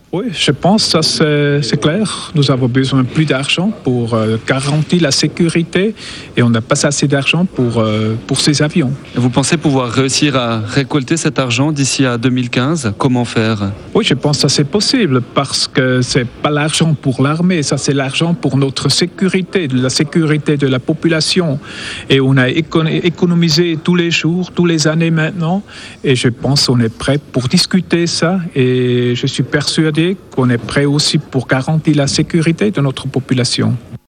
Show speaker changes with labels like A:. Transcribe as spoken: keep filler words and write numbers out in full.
A: Oui, je pense que ça c'est, c'est clair. Nous avons besoin de plus d'argent pour euh, garantir la sécurité et on n'a pas assez d'argent pour, euh, pour ces avions.
B: Et vous pensez pouvoir réussir à récolter cet argent d'ici à deux mille quinze ? Comment faire ?
A: Oui, je pense que ça c'est possible parce que c'est pas l'argent pour l'armée, ça c'est l'argent pour notre sécurité, de la sécurité de la population. Et on a écon- économisé tous les jours, tous les années maintenant et je pense qu'on est prêt pour discuter ça et je suis persuadé qu'on est prêt aussi pour garantir la sécurité de notre population.